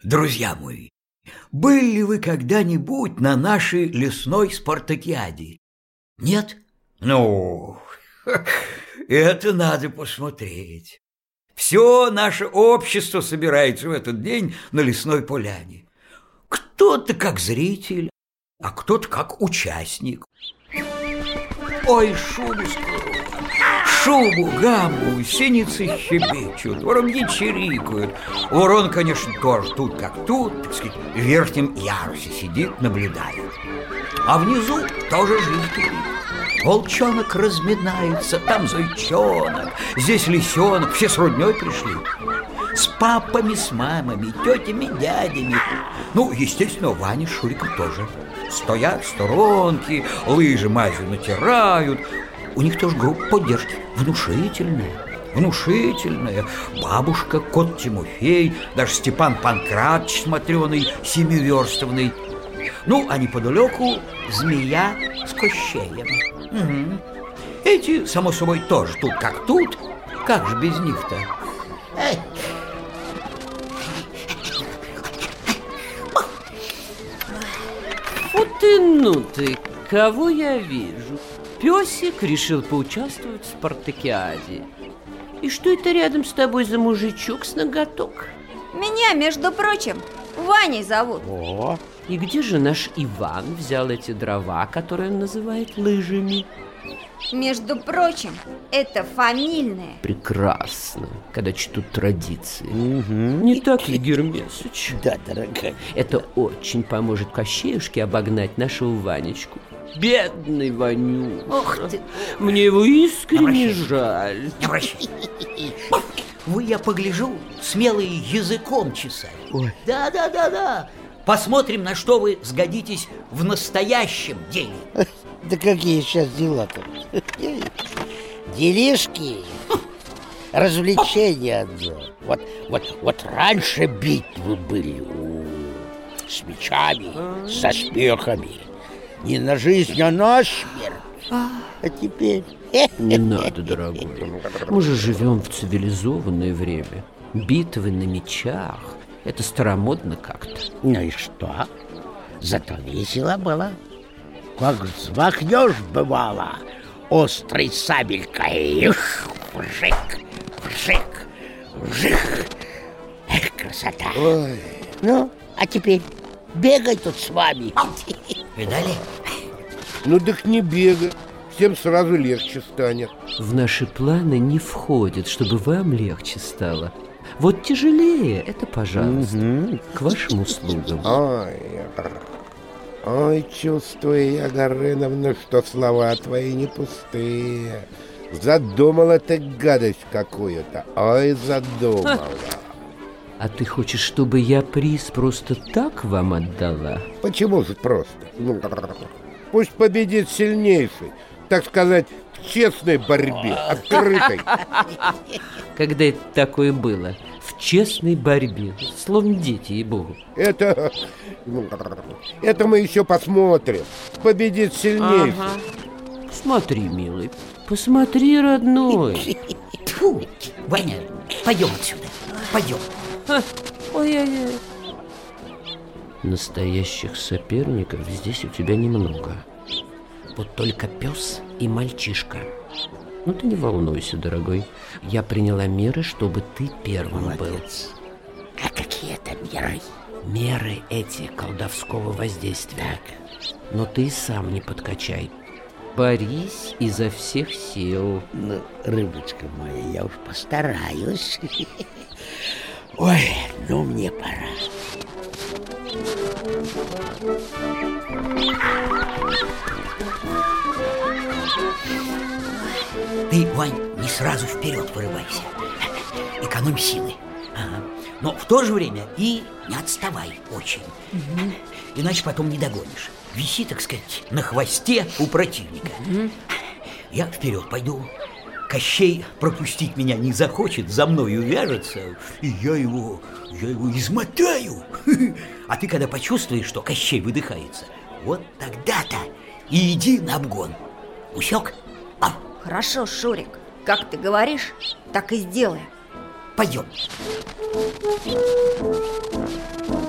Друзья мои, были вы когда-нибудь на нашей лесной спартакиаде? Нет? Ну, это надо посмотреть. Все наше общество собирается в этот день на лесной поляне. Кто-то как зритель, а кто-то как участник. Ой, шубу скоро. Шубу, гамбу, синицы щебечут, воробьи чирикают. Ворон, конечно, тоже тут как тут, так сказать, в верхнем ярусе сидит, наблюдает. А внизу тоже жизнь кипит. Волчонок разминается, там зайчонок, здесь лисенок, все с роднёй пришли. С папами, с мамами, тетями, дядями. Ну, естественно, Ваня с Шуриком тоже. Стоят в сторонке, лыжи мазью натирают. У них тоже группа поддержки внушительная. Бабушка, кот Тимофей, даже Степан Панкратыч смотреный, семиверстовный. Ну, а неподалеку змея с Кощеем. Угу. Эти, само собой, тоже тут как тут. Как же без них-то? Ну ты, кого я вижу? Песик решил поучаствовать в спартакиаде. И что это рядом с тобой за мужичок с ноготок? Меня, между прочим, Ваней зовут. О, и где же наш Иван взял эти дрова, которые он называет лыжами? Между прочим, это фамильное. Прекрасно, когда чтут традиции. Не так ли, Гермесыч? Да, дорогая. Это очень поможет Кощеюшке обогнать нашего Ванечку. Бедный Ванюша. Ох ты. Мне его искренне жаль. Не обращай. Вы, я погляжу, смелые языком чесать. Ой. Да. Посмотрим, на что вы сгодитесь в настоящем деле. Да какие сейчас дела-то? Делишки, развлечения одно. Вот раньше битвы были с мечами, со смехами. Не на жизнь, а на смерть. А теперь... Не надо, дорогой. Мы же живем в цивилизованное время. Битвы на мечах — это старомодно как-то. Ну и что? Зато весело было. Как взмахнешь, бывало, острой сабелькой. Вжик. Эх, красота. Ой. Ну, а теперь бегай тут с вами. Видали? Ну так не бегай, всем сразу легче станет. В наши планы не входит, чтобы вам легче стало. Вот тяжелее, это пожалуйста, к вашим услугам. Ой, чувствую я, Горыновна, что слова твои не пустые. Задумала ты гадость какую-то. Ой, задумала. А ты хочешь, чтобы я приз просто так вам отдала? Почему же просто? Ну, пусть победит сильнейший, так сказать, в честной борьбе, открытой. Когда это такое было? В честной борьбе, словно дети, ей-богу. Это мы еще посмотрим. Победит сильнейший. Ага. Смотри, милый, посмотри, родной. Тьфу, Ваня, пойдем отсюда, пойдем. Ой-ой-ой. Настоящих соперников здесь у тебя немного. Вот только пес и мальчишка. Ну ты не волнуйся, дорогой. Я приняла меры, чтобы ты первым был. А какие это меры? Меры эти колдовского воздействия. Но ты сам не подкачай. Борись изо всех сил. Ну, рыбочка моя, я уж постараюсь. Ой, ну мне пора. Ты, Вань, не сразу вперед вырывайся. Экономь силы. Ага. Но в то же время и не отставай очень. Иначе потом не догонишь. Виси, так сказать, на хвосте у противника. Я вперед пойду. Кощей пропустить меня не захочет, за мной увяжется, и я его измотаю. А ты, когда почувствуешь, что Кощей выдыхается, вот тогда-то и иди на обгон. Усек? Хорошо, Шурик, как ты говоришь, так и сделаем. Пойдем.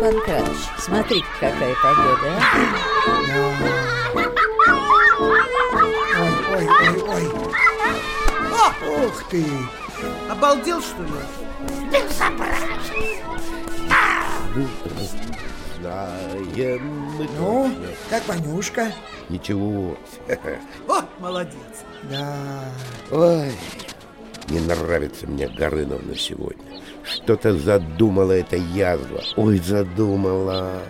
Панкратыч, смотри, какая погода, а? Ой. Ух ты! Обалдел, что ли? Знаем мы Ну, точно. как Ванюшка? Ничего. О, молодец. Да. Ой, не нравится мне Горыновна сегодня. Что-то задумала эта язва. Ой, задумала.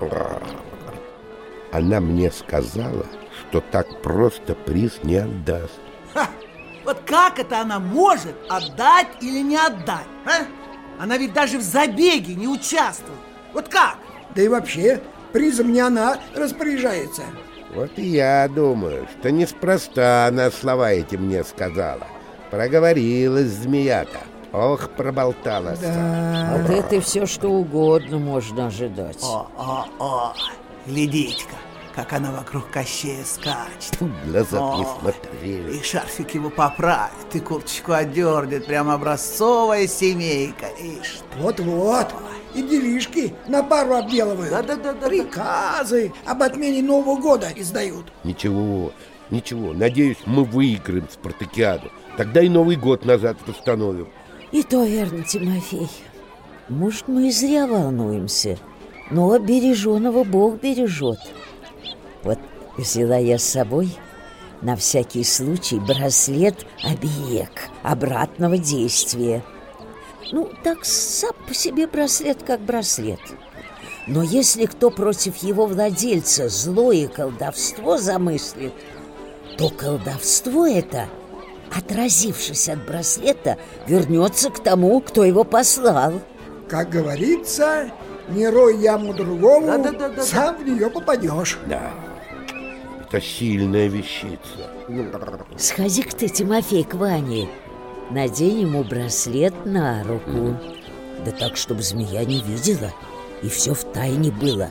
Она мне сказала, что так просто приз не отдаст. Ха! Вот как это она может отдать или не отдать, а? Она ведь даже в забеге не участвует. Вот как? Да и вообще, призом не она распоряжается. Вот и я думаю, что неспроста она слова эти мне сказала. Проговорилась змея-то. Ох, проболталась. Да. От этой все что угодно можно ожидать. О, глядите-ка, как она вокруг Кощея скачет. В глаза не Ой, смотрели. И шарфик его поправит, и курточку одернет. Прям образцовая семейка. Ишь ты. Вот-вот. И делишки на пару обделывают. Да. Приказы об отмене Нового года издают. Ничего. Надеюсь, мы выиграем спартакиаду. Тогда и Новый год назад восстановим. И то верно, Тимофей. Может, мы и зря волнуемся, но береженого Бог бережет. Вот взяла я с собой на всякий случай браслет-оберег обратного действия. Ну, так сам по себе браслет как браслет. Но если кто против его владельца злое колдовство замыслит, то колдовство это, отразившись от браслета, вернется к тому, кто его послал. Как говорится, не рой яму другому, Да. сам в нее попадешь. Да, это сильная вещица. Сходи-ка ты, Тимофей, к Ване. Надень ему браслет на руку. Да так, чтобы змея не видела, и все втайне было.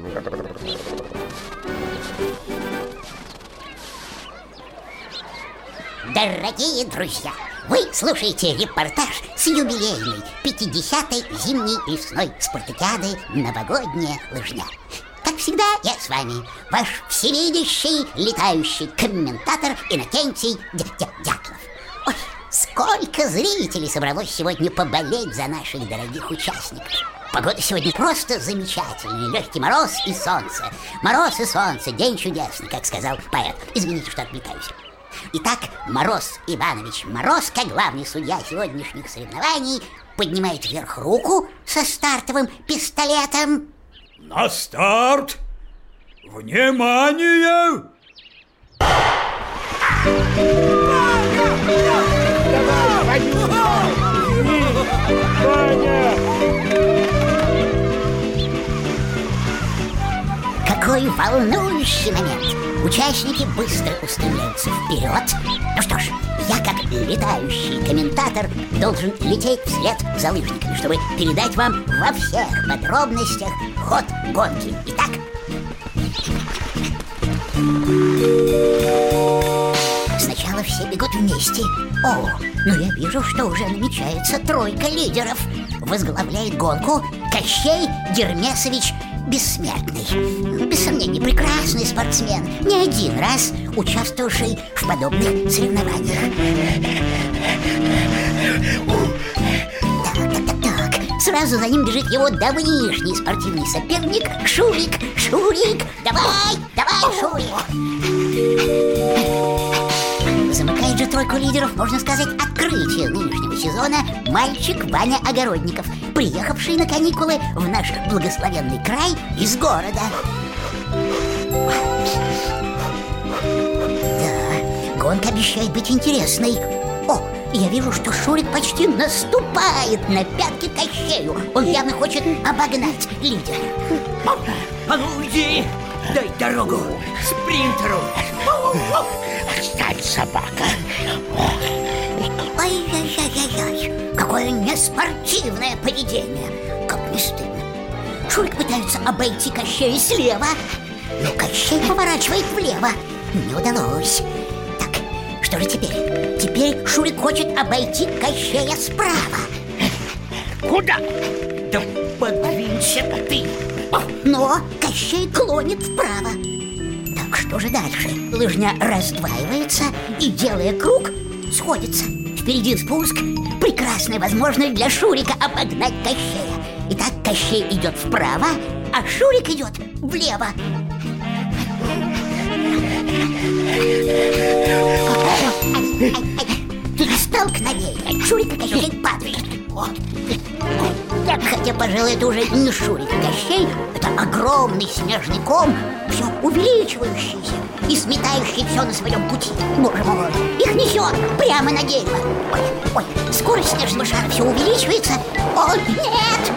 Дорогие друзья, вы слушаете репортаж с юбилейной 50-й зимней лесной спартакиады «Новогодняя лыжня». Как всегда, я с вами, ваш всевидящий летающий комментатор Иннокентий Дятлов. Ой, сколько зрителей собралось сегодня поболеть за наших дорогих участников. Погода сегодня просто замечательная. Легкий мороз и солнце. Мороз и солнце, день чудесный, как сказал поэт. Извините, что отвлекаюсь. Итак, Мороз Иванович Мороз, как главный судья сегодняшних соревнований, поднимает вверх руку со стартовым пистолетом. На старт! Внимание! Какой волнующий момент! Участники быстро устремляются вперед. Ну что ж, я как летающий комментатор должен лететь вслед за лыжниками, чтобы передать вам во всех подробностях ход гонки. Итак, сначала все бегут вместе. О, но я вижу, что уже намечается тройка лидеров. Возглавляет гонку Кощей Гермесович Бессмертный. Без сомнения, прекрасный спортсмен, не один раз участвовавший в подобных соревнованиях. Так. Сразу за ним бежит его давнишний спортивный соперник Шурик. Шурик, давай, Шурик. Замыкает же тройку лидеров, можно сказать, открытие нынешнего сезона мальчик Ваня Огородников, приехавший на каникулы в наш благословенный край из города. Да, гонка обещает быть интересной. О, я вижу, что Шурик почти наступает на пятки Кощею. Он явно хочет обогнать лидера. А ну иди! Дай дорогу спринтеру! Отстань, собака. Ай-яй-яй-яй-яй, какое неспортивное поведение. Как не стыдно. Шурик пытается обойти Кощея слева, но Кощей поворачивает влево. Не удалось. Так, что же теперь? Теперь Шурик хочет обойти Кощея справа. Куда? Да подвинься ты. Но Кощей клонит вправо. Так что же дальше? Лыжня раздваивается и, делая круг, сходится. Впереди спуск. Прекрасная возможность для Шурика обогнать Кощея. Итак, Кощей идет вправо, а Шурик идет влево. Столкновение. Шурик и Кощей падают. Хотя, пожалуй, это уже не Шурик и Кощей, это огромный снежный ком, все увеличивающийся и сметающий все на своем пути. Боже мой, их несет прямо на дерево. Ой, скорость снежного шара все увеличивается. О, нет!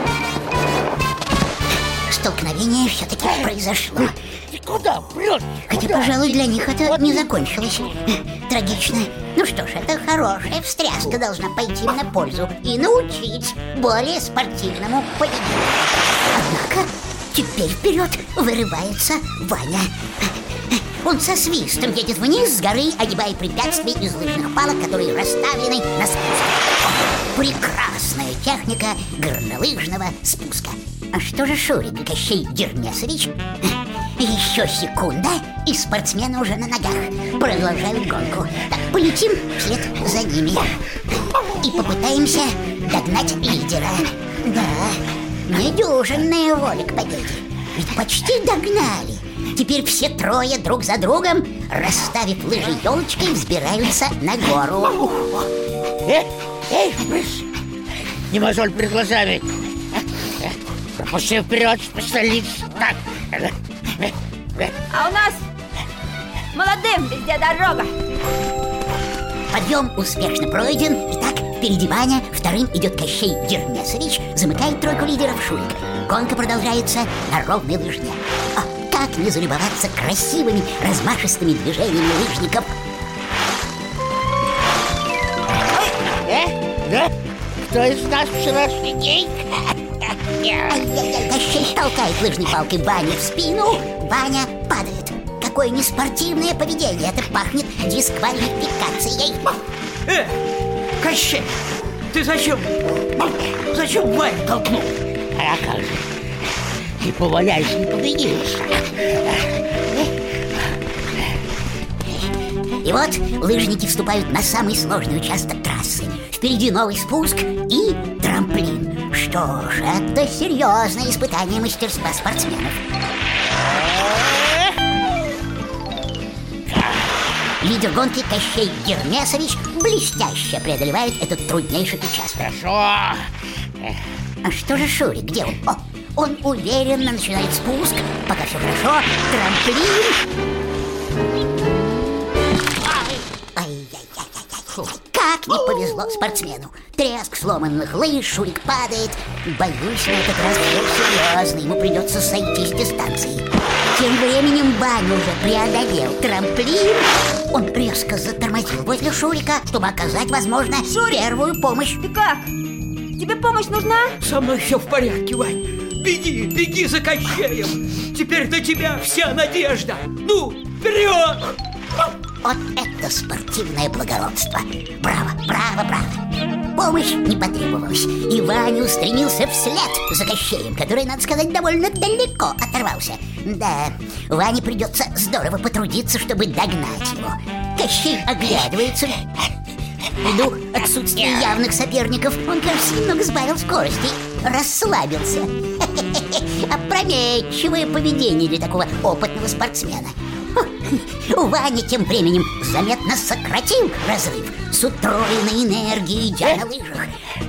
Столкновение все-таки произошло. Ты куда прешь? Хотя, пожалуй, для них это не закончилось. Трагично. Ну что ж, это хорошая встряска должна пойти им на пользу и научить более спортивному поведению. Однако теперь вперед вырывается Ваня. Он со свистом едет вниз с горы, огибая препятствия из лыжных палок, которые расставлены на спуске. Прекрасная техника горнолыжного спуска. А что же Шурик и Кощей Гермесович? Еще секунда, и спортсмены уже на ногах продолжают гонку. Так, полетим вслед за ними и попытаемся догнать лидера. Да, недюжинная воля к победе. Ведь почти догнали. Теперь все трое друг за другом, расставив лыжи елочкой, взбираются на гору. Эй, брысь! Не мозоль перед глазами. Пропусти вперед, специалист. Так. А у нас молодым везде дорога. Подъем успешно пройден. Итак, впереди Ваня, вторым идет Кощей Гермесович, замыкает тройку лидеров Шурик. Гонка продолжается на ровной лыжне. Как не залюбоваться красивыми, размашистыми движениями лыжников. Да? Кто из нас вчерашний день? Ай-яй-яй, Кощей толкает лыжной палкой Ване в спину. Ваня падает. Какое неспортивное поведение. Это пахнет дисквалификацией. Кощей, ты зачем Ваню толкнул? А как же? Не поваляйся, не победишь. И вот лыжники вступают на самый сложный участок трассы. Впереди новый спуск и трамплин. Что ж, это серьезное испытание мастерства спортсменов. Лидер гонки Кощей Гермесович блестяще преодолевает этот труднейший участок. Хорошо. А что же Шурик? Где он? О, он уверенно начинает спуск. Пока все хорошо. Трамплин. Как не повезло спортсмену. Треск сломанных лыж, Шурик падает. Боюсь, на этот раз все серьезно. Ему придется сойти с дистанции. Тем временем Ваня уже преодолел трамплин. Он резко затормозил возле Шурика, чтобы оказать, возможно, первую помощь. Ты как? Тебе помощь нужна? Со мной все в порядке, Вань. Беги за Кощеем. Теперь на тебя вся надежда. Ну, вперед! Вот это спортивное благородство. Браво, браво, браво. Помощь не потребовалась, и Ваня устремился вслед за Кощеем, который, надо сказать, довольно далеко оторвался. Да, Ване придется здорово потрудиться, чтобы догнать его. Кощей оглядывается. Ввиду отсутствия явных соперников, он, кажется, немного сбавил скорости, расслабился. Опрометчивое поведение для такого опытного спортсмена. Ваня тем временем заметно сократил разрыв с утроенной энергией, идя на лыжах.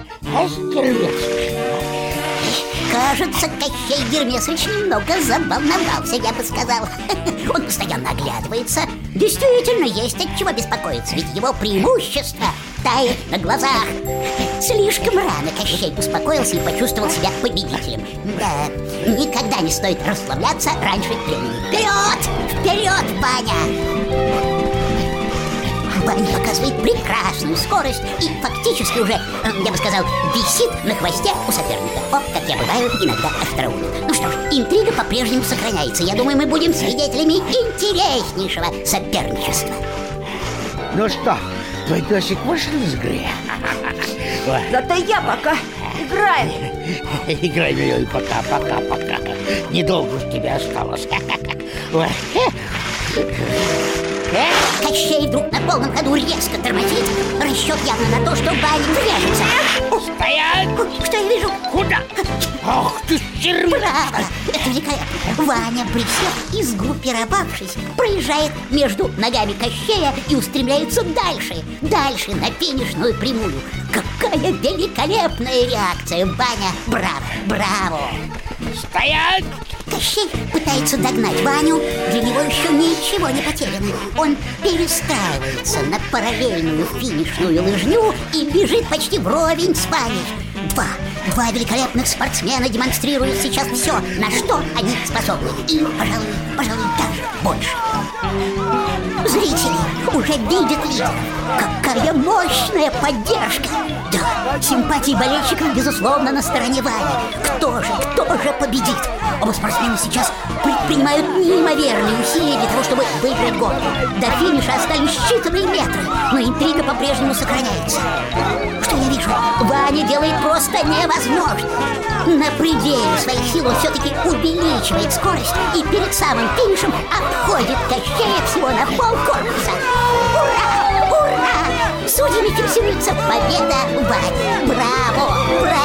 Кажется, Кощей Гермесович немного заволновался, я бы сказал. Он постоянно оглядывается. Действительно, есть от чего беспокоиться, ведь его преимущество тает на глазах. Слишком рано Кощей успокоился и почувствовал себя победителем. Да, никогда не стоит расслабляться раньше времени. Вперед! Вперед, Ваня! Ваня показывает прекрасную скорость и фактически уже, я бы сказал, висит на хвосте у соперника. О, как я бываю иногда остроумен. Ну что ж, интрига по-прежнему сохраняется. Я думаю, мы будем свидетелями интереснейшего соперничества. Ну что, твой песик вышел из игры? Зато я пока Играем. Играй, милый, пока. Недолго уж тебе осталось. Ой. Кощей вдруг на полном ходу резко тормозит. Расчет явно на то, что Ваня врежется. Стоять! Что я вижу? Куда? Ах ты, червяк! Браво! Это великолепно! Ваня, присев и сгруппировавшись, проезжает между ногами Кощея и устремляется дальше на финишную прямую. Какая великолепная реакция, Ваня! Браво! Стоять! Кощей пытается догнать Ваню, для него еще ничего не потеряно. Он перестраивается на параллельную финишную лыжню и бежит почти вровень с Ваней. Два великолепных спортсмена демонстрируют сейчас все, на что они способны. И, пожалуй, даже больше. Зрители уже видят лидеров. Какая мощная поддержка! Да, симпатии болельщиков, безусловно, на стороне Вани. Кто же победит? Оба спортсмена сейчас предпринимают неимоверные усилия для того, чтобы выиграть гонку. До финиша остались считанные метры, но интрига по-прежнему сохраняется. Что я вижу? Ваня делает просто невозможно. На пределе своих сил он все-таки увеличивает скорость и перед самым финишем обходит Кощея всего на полкорпуса. Ура! Судьями фиксируется победа Вани. Браво!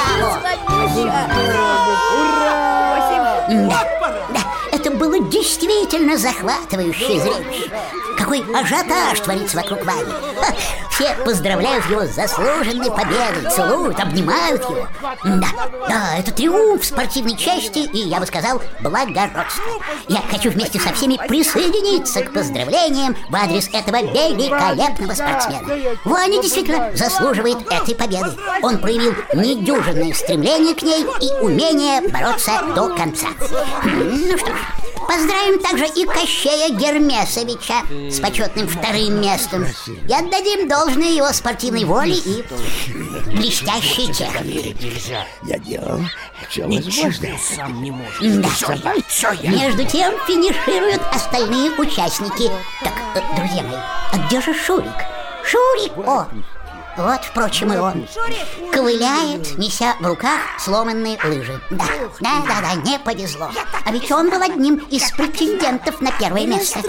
Да, это было действительно захватывающее зрелище. Какой ажиотаж творится вокруг Вани. Все поздравляют его с заслуженной победой, целуют, обнимают его. Да, это триумф спортивной части и, я бы сказал, благородства. Я хочу вместе со всеми присоединиться к поздравлениям в адрес этого великолепного спортсмена. Ваня действительно заслуживает этой победы. Он проявил недюжинное стремление к ней и умение бороться до конца. Ну что ж, поздравим также и Кощея Гермесовича с почетным вторым местом и отдадим должное его спортивной воле и блестящей технике. Я делал все возможное. Сам не можешь. Да. Между тем финишируют остальные участники. Так, друзья мои, а где же Шурик? Шурик! О! Вот, впрочем, и он ковыляет, неся в руках сломанные лыжи. Да, не повезло. А ведь он был одним из претендентов на первое место.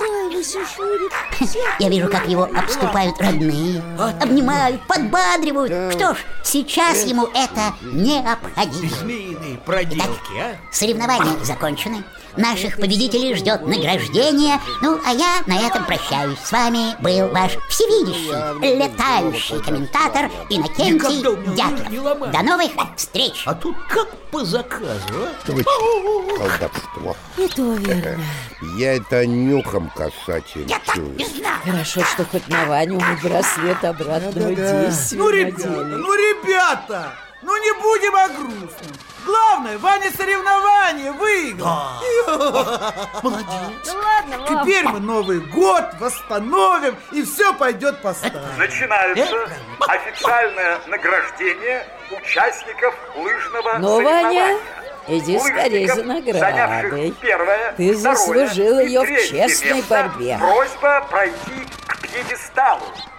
Я вижу, как его обступают родные, обнимают, подбадривают. Что ж, сейчас ему это необходимо. Змеиные проделки, а? Соревнования закончены. Наших победителей ждет награждение. Ну, а я на этом прощаюсь. С вами был ваш всевидящий, летающий комментатор Иннокентий Дятлов. До новых встреч! А тут как по заказу, а? Колдовство. Это верно. Я это нюхом кошачьим чую. Хорошо, что хоть на Ваню мы браслет обратного действия надели. Ребята, не будем о грустном. Главное, Ваня соревнование выиграл. Молодец. Ну ладно, Теперь мы Новый год восстановим, и все пойдет по старому. Начинается официальное награждение участников лыжного Ваня, соревнования. иди скорее за наградой. Первое, Ты заслужил второе и ее в третье честной место. борьбе. Просьба пройти к пьедесталу.